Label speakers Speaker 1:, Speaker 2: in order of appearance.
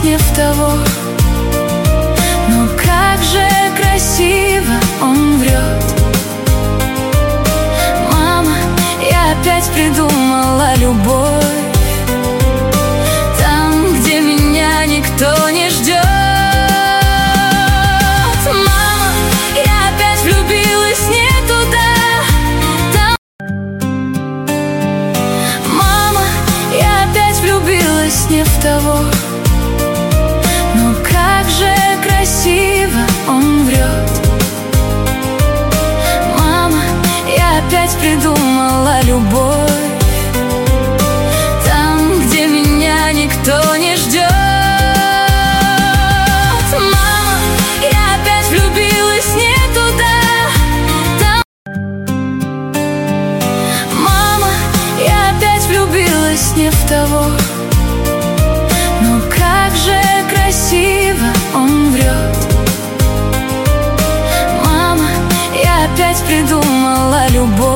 Speaker 1: не в того. Но как же красиво он врет. Мама, я опять придумала любовь там, где меня никто не ждет. Мама, я опять влюбилась не туда. Мама, я опять влюбилась не в того. Но как же красиво он врет. Мама, я опять придумала любовь там, где меня никто не ждет. Мама, я опять влюбилась не туда. Мама, я опять влюбилась не в того. Но как же красиво он врет. Мама, я опять придумала любовь